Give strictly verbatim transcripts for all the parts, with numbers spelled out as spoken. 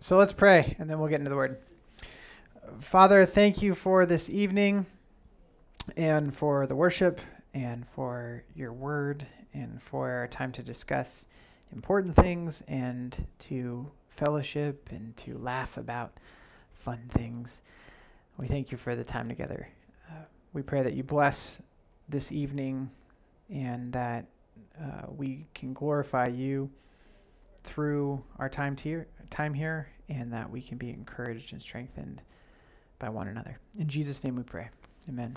So let's pray, and then we'll get into the word. Father, thank you for this evening and for the worship and for your word and for our time to discuss important things and to fellowship and to laugh about fun things. We thank you for the time together. Uh, we pray that you bless this evening and that uh, we can glorify you through our time here, time here, and that we can be encouraged and strengthened by one another. In Jesus' name we pray. Amen.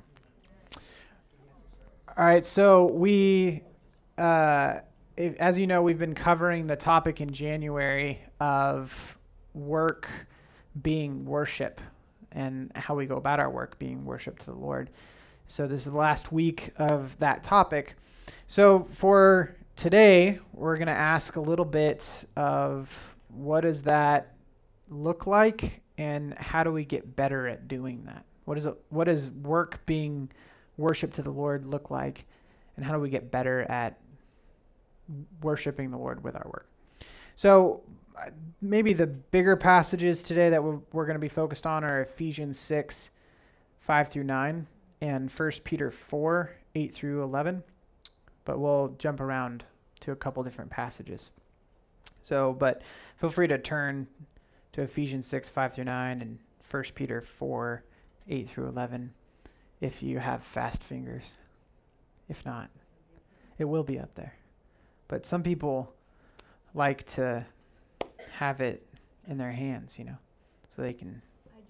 All right, so we, uh, if, as you know, we've been covering the topic in January of work being worship and how we go about our work being worship to the Lord. So this is the last week of that topic. So for today, we're going to ask a little bit of what does that look like and how do we get better at doing that? What is it, what does work being worship to the Lord look like, and how do we get better at worshiping the Lord with our work? So uh, maybe the bigger passages today that we're, we're going to be focused on are Ephesians six, five through nine, and First Peter four, eight through eleven. But we'll jump around to a couple different passages. So, but feel free to turn to Ephesians six, five through nine, and First Peter four, eight through eleven, if you have fast fingers. If not, it will be up there. But some people like to have it in their hands, you know, so they can. I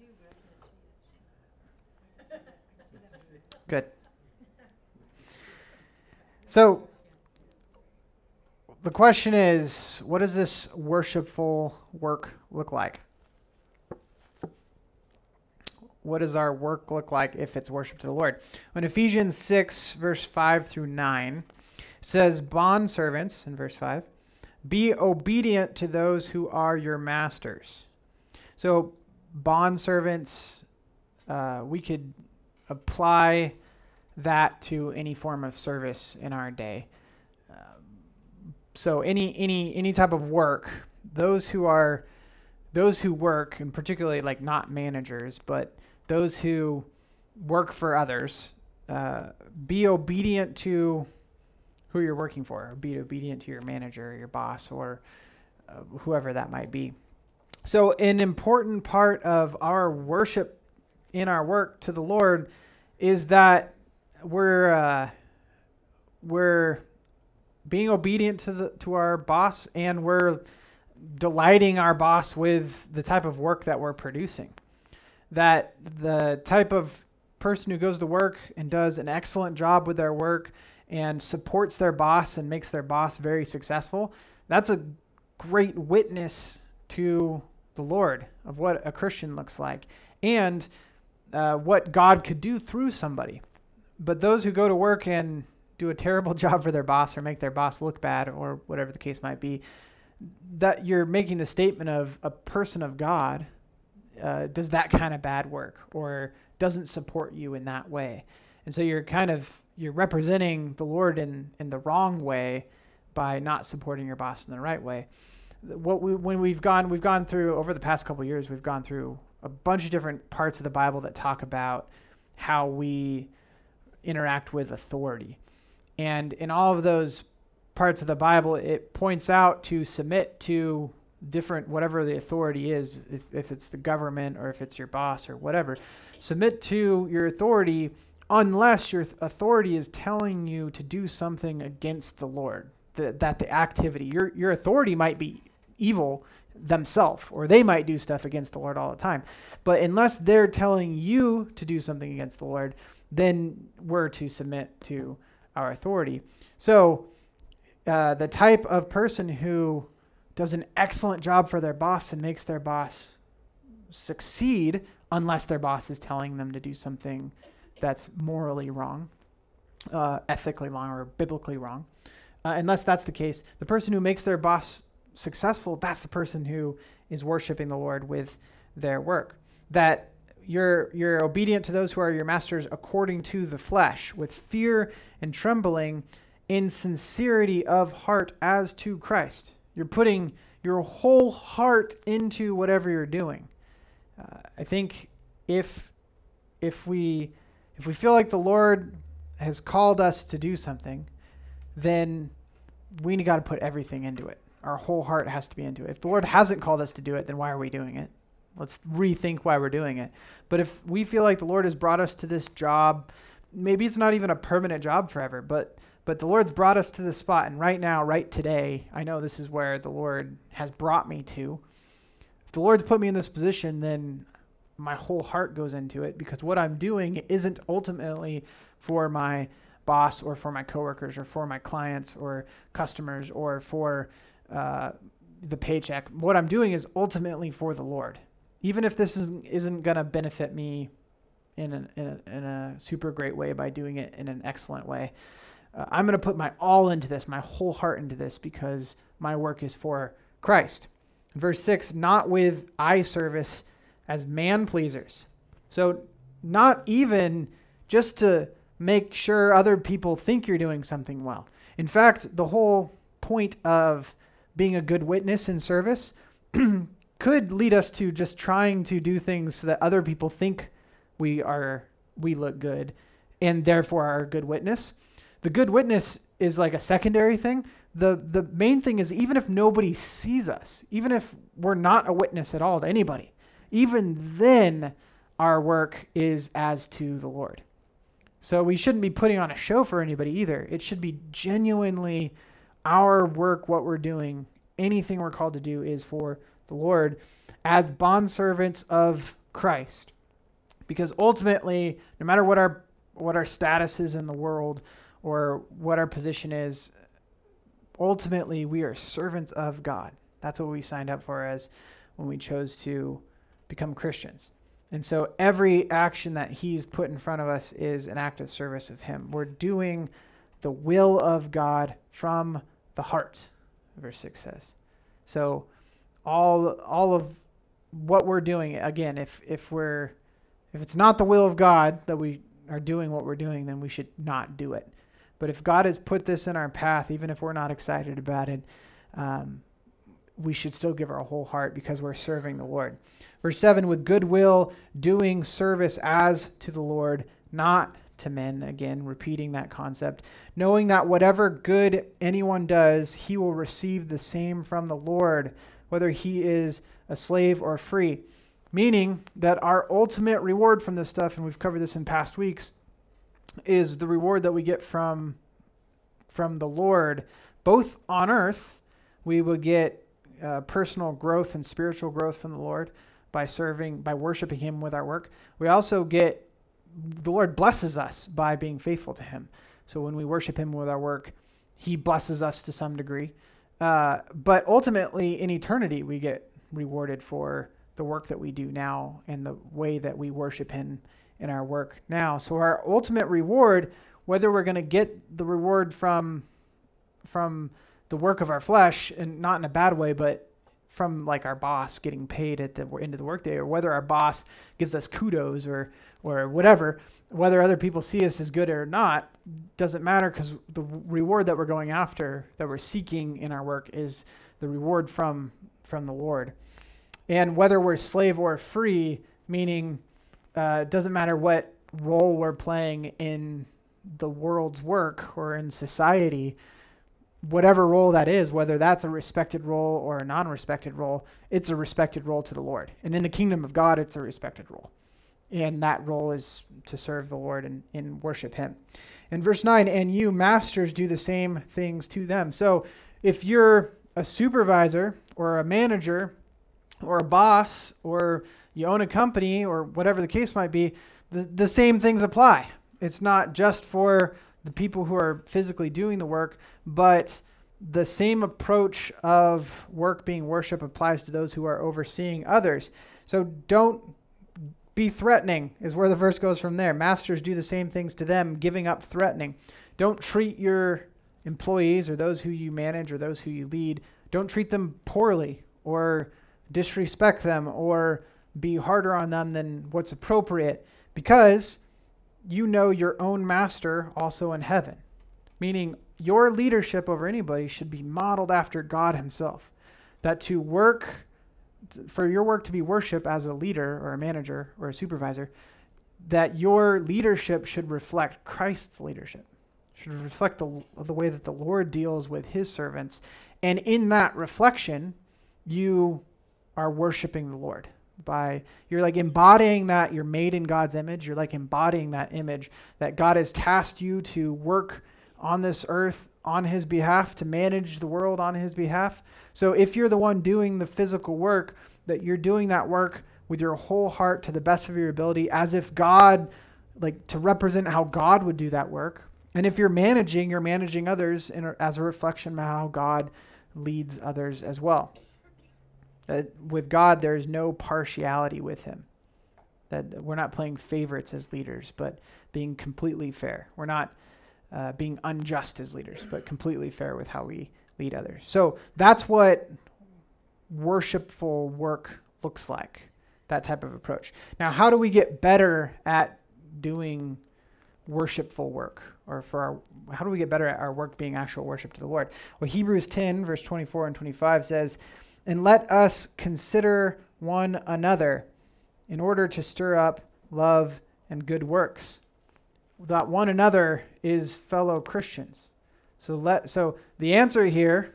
do. Good. So the question is, what does this worshipful work look like? What does our work look like if it's worship to the Lord? When Ephesians six, verse five through nine says, bondservants, in verse five, be obedient to those who are your masters. So bondservants, uh, we could apply that to any form of service in our day. Um, so any any any type of work, those who are those who work, and particularly like not managers, but those who work for others, uh, be obedient to who you're working for. Or be obedient to your manager, or your boss, or uh, whoever that might be. So an important part of our worship in our work to the Lord is that we're uh, we're being obedient to the to our boss, and we're delighting our boss with the type of work that we're producing. That the type of person who goes to work and does an excellent job with their work and supports their boss and makes their boss very successful, that's a great witness to the Lord of what a Christian looks like and uh, what God could do through somebody. But those who go to work and do a terrible job for their boss or make their boss look bad or whatever the case might be, that you're making the statement of a person of God uh, does that kind of bad work or doesn't support you in that way. And so you're kind of, you're representing the Lord in, in the wrong way by not supporting your boss in the right way. What we, when we've gone, we've gone through, over the past couple of years, we've gone through a bunch of different parts of the Bible that talk about how we interact with authority. And in all of those parts of the Bible, it points out to submit to different, whatever the authority is, if, if it's the government or if it's your boss or whatever, submit to your authority unless your authority is telling you to do something against the Lord, the, that the activity, your, your authority might be evil themselves, or they might do stuff against the Lord all the time. But unless they're telling you to do something against the Lord, then we're to submit to our authority. So uh, the type of person who does an excellent job for their boss and makes their boss succeed, unless their boss is telling them to do something that's morally wrong, uh, ethically wrong, or biblically wrong, uh, unless that's the case, the person who makes their boss successful, that's the person who is worshiping the Lord with their work. That You're you're obedient to those who are your masters according to the flesh, with fear and trembling, in sincerity of heart as to Christ. You're putting your whole heart into whatever you're doing. Uh, I think if if we if we feel like the Lord has called us to do something, then we got to put everything into it. Our whole heart has to be into it. If the Lord hasn't called us to do it, then why are we doing it? Let's rethink why we're doing it. But if we feel like the Lord has brought us to this job, maybe it's not even a permanent job forever, but but the Lord's brought us to this spot, and right now, right today, I know this is where the Lord has brought me to. If the Lord's put me in this position, then my whole heart goes into it, because what I'm doing isn't ultimately for my boss or for my coworkers or for my clients or customers or for uh, the paycheck. What I'm doing is ultimately for the Lord. Even if this isn't, isn't going to benefit me in, an, in, a, in a super great way by doing it in an excellent way, uh, I'm going to put my all into this, my whole heart into this, because my work is for Christ. Verse six, not with eye service as man pleasers. So not even just to make sure other people think you're doing something well. In fact, the whole point of being a good witness in service could lead us to just trying to do things so that other people think we are we look good and therefore are a good witness. The good witness is like a secondary thing. The the main thing is, even if nobody sees us, even if we're not a witness at all to anybody, even then our work is as to the Lord. So we shouldn't be putting on a show for anybody either. It should be genuinely our work, what we're doing, anything we're called to do is for the Lord as bondservants of Christ. Because ultimately, no matter what our what our status is in the world or what our position is, ultimately we are servants of God. That's what we signed up for as when we chose to become Christians. And so every action that he's put in front of us is an act of service of him. We're doing the will of God from the heart, verse six says. So all all of what we're doing, again, if if we're if it's not the will of God that we are doing what we're doing, then we should not do it. But if God has put this in our path, even if we're not excited about it, um, we should still give our whole heart because we're serving the Lord. Verse seven, with goodwill, doing service as to the Lord, not to men. Again, repeating that concept. Knowing that whatever good anyone does, he will receive the same from the Lord, whether he is a slave or free. Meaning that our ultimate reward from this stuff, and we've covered this in past weeks, is the reward that we get from, from the Lord. Both on earth, we will get uh, personal growth and spiritual growth from the Lord by serving, by worshiping him with our work. We also get, the Lord blesses us by being faithful to him. So when we worship him with our work, he blesses us to some degree. Uh, but ultimately, in eternity, we get rewarded for the work that we do now and the way that we worship him in our work now. So our ultimate reward, whether we're going to get the reward from from the work of our flesh, and not in a bad way, but from like our boss getting paid at the end of the workday, or whether our boss gives us kudos or or whatever, whether other people see us as good or not, doesn't matter, because the reward that we're going after, that we're seeking in our work, is the reward from from the Lord. And whether we're slave or free, meaning uh, it doesn't matter what role we're playing in the world's work or in society, whatever role that is, whether that's a respected role or a non-respected role, it's a respected role to the Lord. And in the kingdom of God, it's a respected role. And that role is to serve the Lord and, and worship him. In verse nine, and you masters do the same things to them. So if you're a supervisor or a manager or a boss, or you own a company, or whatever the case might be, the, the same things apply. It's not just for the people who are physically doing the work, but the same approach of work being worship applies to those who are overseeing others. So don't be threatening, is where the verse goes from there. Masters do the same things to them, giving up threatening. Don't treat your employees or those who you manage or those who you lead, don't treat them poorly or disrespect them or be harder on them than what's appropriate, because you know your own master also in heaven. Meaning your leadership over anybody should be modeled after God himself. That to work, for your work to be worship as a leader or a manager or a supervisor, that your leadership should reflect Christ's leadership, should reflect the, the way that the Lord deals with his servants. And in that reflection, you are worshiping the Lord. By you're like embodying that you're made in God's image. You're like embodying that image that God has tasked you to work on this earth on his behalf, to manage the world on his behalf. So if you're the one doing the physical work, that you're doing that work with your whole heart to the best of your ability, as if God, like to represent how God would do that work. And if you're managing, you're managing others in a, as a reflection of how God leads others as well. That with God, there's no partiality with him. That we're not playing favorites as leaders, but being completely fair. We're not uh, being unjust as leaders, but completely fair with how we lead others. So that's what worshipful work looks like, that type of approach. Now, how do we get better at doing worshipful work? Or for our, how do we get better at our work being actual worship to the Lord? Well, Hebrews ten, verse twenty-four and twenty-five says, "And let us consider one another in order to stir up love and good works." That one another is fellow Christians. So let so the answer here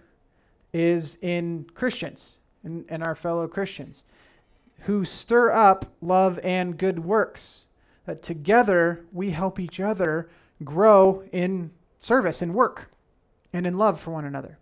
is in Christians, in, in our fellow Christians, who stir up love and good works. That together we help each other grow in service and work and in love for one another.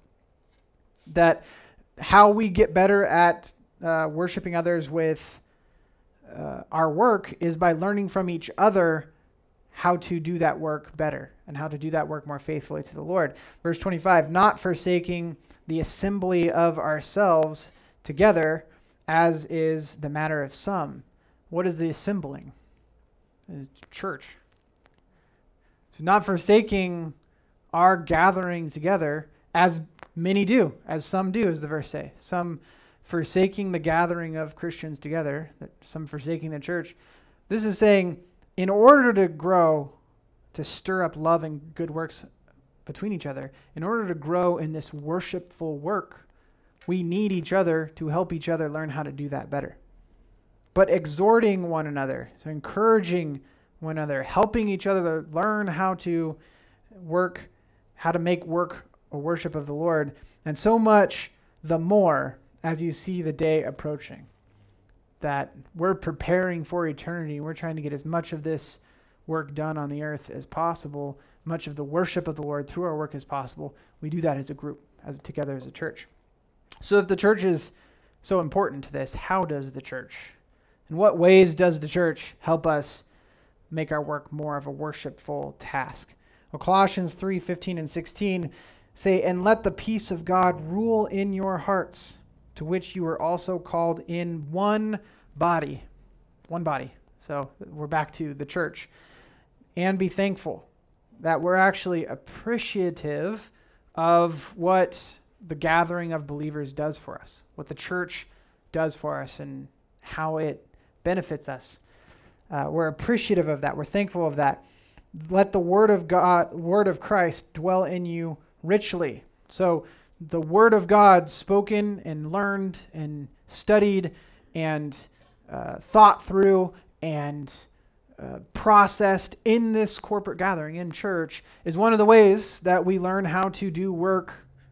That how we get better at uh, worshiping others with uh, our work is by learning from each other how to do that work better and how to do that work more faithfully to the Lord. Verse twenty-five, "Not forsaking the assembly of ourselves together, as is the matter of some." What is the assembling? It's church. So not forsaking our gathering together, as many do, as some do, as the verse say. Some forsaking the gathering of Christians together, some forsaking the church. This is saying, in order to grow, to stir up love and good works between each other, in order to grow in this worshipful work, we need each other to help each other learn how to do that better. But exhorting one another, so encouraging one another, helping each other to learn how to work, how to make work a worship of the Lord, and so much the more as you see the day approaching, that we're preparing for eternity. We're trying to get as much of this work done on the earth as possible, much of the worship of the Lord through our work as possible. We do that as a group, as together as a church. So if the church is so important to this, how does the church, in what ways does the church help us make our work more of a worshipful task? Well, Colossians three fifteen and sixteen say, "And let the peace of God rule in your hearts, to which you are also called in one body." One body. So we're back to the church. "And be thankful," that we're actually appreciative of what the gathering of believers does for us, what the church does for us, and how it benefits us. Uh, we're appreciative of that. We're thankful of that. "Let the word of God, word of Christ dwell in you richly." So the word of God spoken and learned and studied and uh, thought through and uh, processed in this corporate gathering in church is one of the ways that we learn how to do work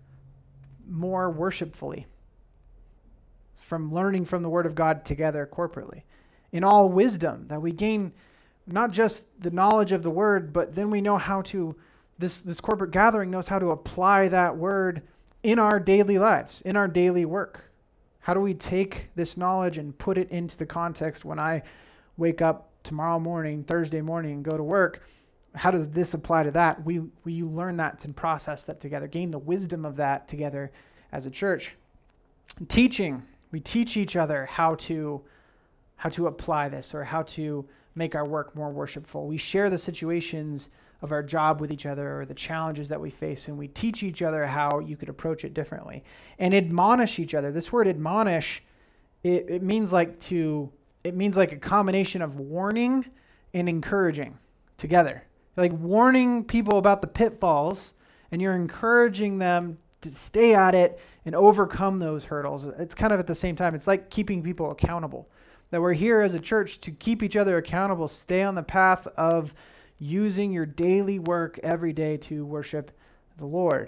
more worshipfully. It's from learning from the word of God together corporately. In all wisdom, that we gain not just the knowledge of the word, but then we know how to, this, this corporate gathering knows how to apply that word in our daily lives, in our daily work. How do we take this knowledge and put it into the context when I wake up tomorrow morning, Thursday morning, and go to work? How does this apply to that? We we learn that and process that together, gain the wisdom of that together as a church. Teaching, we teach each other how to how to apply this or how to make our work more worshipful. We share the situations of our job with each other or the challenges that we face, and we teach each other how you could approach it differently. And admonish each other. This word admonish, it, it means like to, it means like a combination of warning and encouraging together. Like warning people about the pitfalls, and you're encouraging them to stay at it and overcome those hurdles. It's kind of at the same time, it's like keeping people accountable. That we're here as a church to keep each other accountable, stay on the path of using your daily work every day to worship the Lord.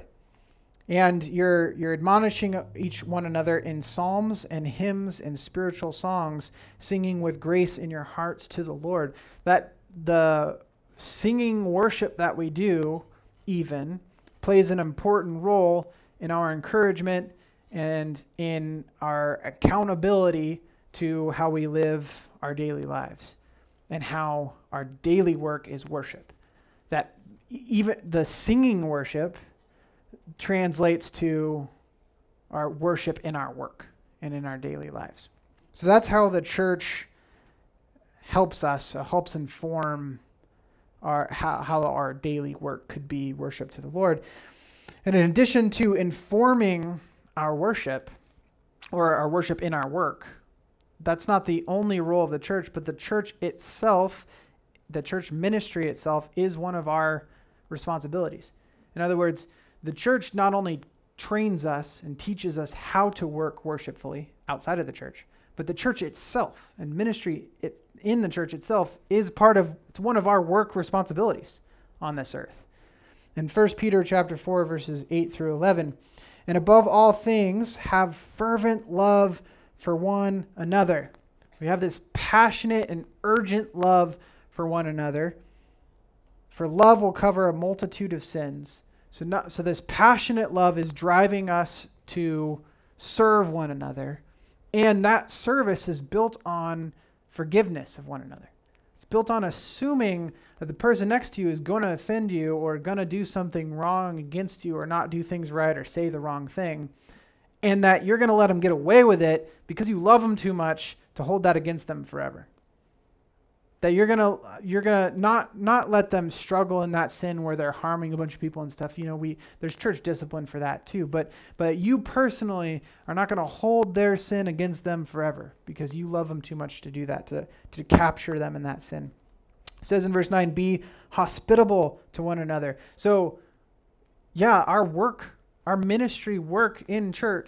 And you're you're admonishing each one another in psalms and hymns and spiritual songs, singing with grace in your hearts to the Lord. That the singing worship that we do even plays an important role in our encouragement and in our accountability to how we live our daily lives and how our daily work is worship. That even the singing worship translates to our worship in our work and in our daily lives. So that's how the church helps us, uh, helps inform our how, how our daily work could be worship to the Lord. And in addition to informing our worship or our worship in our work, that's not the only role of the church, but the church itself, the church ministry itself, is one of our responsibilities. In other words, the church not only trains us and teaches us how to work worshipfully outside of the church, but the church itself and ministry it, in the church itself is part of, it's one of our work responsibilities on this earth. In First Peter chapter four, verses eight through eleven, and above all things, have fervent love for one another. We have this passionate and urgent love for one another. For love will cover a multitude of sins. So not, so this passionate love is driving us to serve one another. And that service is built on forgiveness of one another. It's built on assuming that the person next to you is going to offend you or going to do something wrong against you or not do things right or say the wrong thing. And that you're going to let them get away with it because you love them too much to hold that against them forever. That you're gonna you're gonna not not let them struggle in that sin where they're harming a bunch of people and stuff. You know, we there's church discipline for that too. But but you personally are not gonna hold their sin against them forever because you love them too much to do that, to to capture them in that sin. It says in verse nine, be hospitable to one another. So yeah, our work, our ministry work in church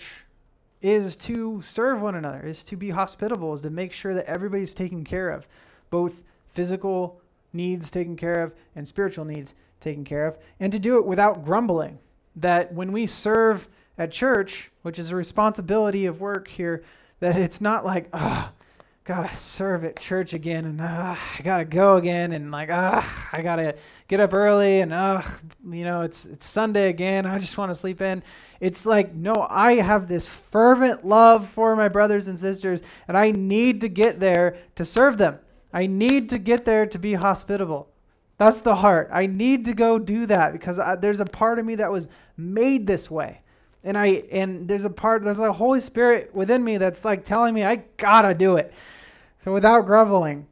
is to serve one another, is to be hospitable, is to make sure that everybody's taken care of. Both physical needs taken care of and spiritual needs taken care of, and to do it without grumbling. That when we serve at church, which is a responsibility of work here, that it's not like, oh, gotta serve at church again, and uh, I gotta go again, and like, ah, I gotta get up early, and uh, you know, it's it's Sunday again. I just want to sleep in. It's like, no, I have this fervent love for my brothers and sisters, and I need to get there to serve them. I need to get there to be hospitable. That's the heart. I need to go do that because I, there's a part of me that was made this way. And I and there's a part, there's a Holy Spirit within me that's like telling me I gotta do it. So without grumbling,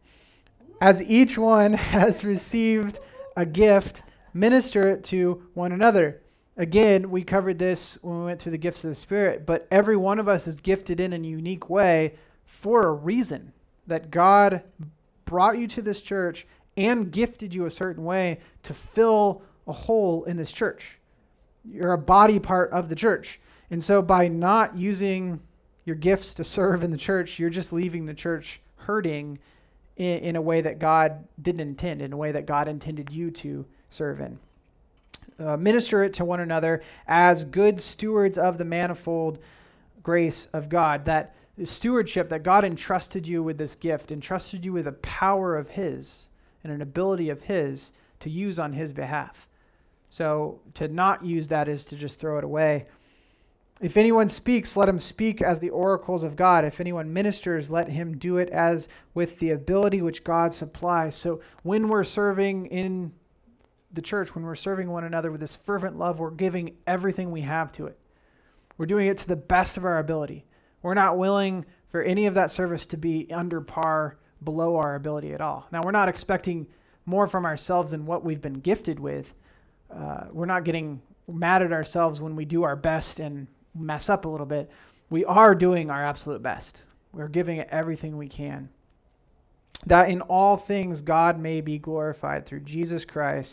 as each one has received a gift, minister it to one another. Again, we covered this when we went through the gifts of the Spirit, but every one of us is gifted in a unique way for a reason. That God brought you to this church and gifted you a certain way to fill a hole in this church. You're a body part of the church. And so by not using your gifts to serve in the church, you're just leaving the church hurting in, in a way that God didn't intend, in a way that God intended you to serve in. Uh, minister it to one another as good stewards of the manifold grace of God. That the stewardship, that God entrusted you with this gift, entrusted you with a power of His and an ability of His to use on His behalf. So to not use that is to just throw it away. If anyone speaks, let him speak as the oracles of God. If anyone ministers, let him do it as with the ability which God supplies. So when we're serving in the church, when we're serving one another with this fervent love, we're giving everything we have to it. We're doing it to the best of our ability. We're not willing for any of that service to be under par, below our ability at all. Now, we're not expecting more from ourselves than what we've been gifted with. Uh, we're not getting mad at ourselves when we do our best and mess up a little bit. We are doing our absolute best. We're giving it everything we can. That in all things God may be glorified through Jesus Christ,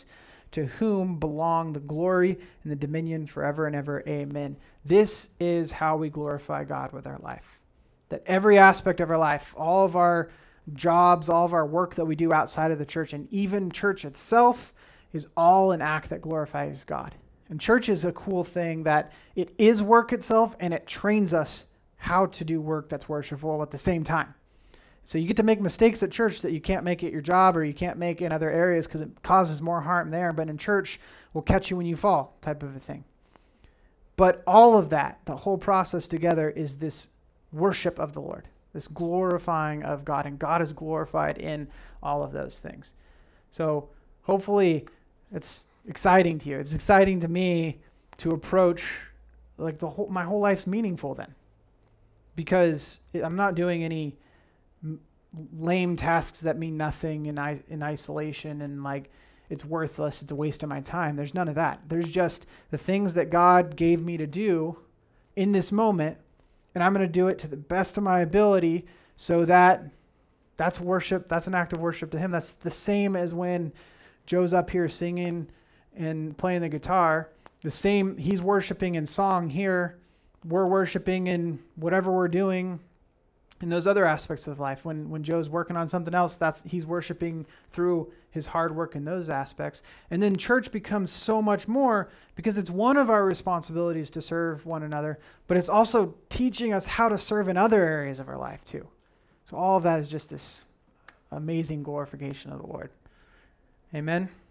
to whom belong the glory and the dominion forever and ever. Amen. This is how we glorify God with our life. That every aspect of our life, all of our jobs, all of our work that we do outside of the church, and even church itself, is all an act that glorifies God. And church is a cool thing that it is work itself, and it trains us how to do work that's worshipful at the same time. So you get to make mistakes at church that you can't make at your job or you can't make in other areas because it causes more harm there. But in church, we'll catch you when you fall type of a thing. But all of that, the whole process together, is this worship of the Lord, this glorifying of God. And God is glorified in all of those things. So hopefully it's exciting to you. It's exciting to me to approach like the whole, my whole life's meaningful then. Because I'm not doing any lame tasks that mean nothing in I, in isolation and like it's worthless, it's a waste of my time. There's none of that. There's just the things that God gave me to do in this moment, and I'm going to do it to the best of my ability so that that's worship. That's an act of worship to him. That's the same as when Joe's up here singing and playing the guitar. The same, he's worshiping in song here. We're worshiping in whatever we're doing in those other aspects of life. When when Joe's working on something else, that's he's worshiping through his hard work in those aspects. And then church becomes so much more because it's one of our responsibilities to serve one another, but it's also teaching us how to serve in other areas of our life too. So all of that is just this amazing glorification of the Lord. Amen.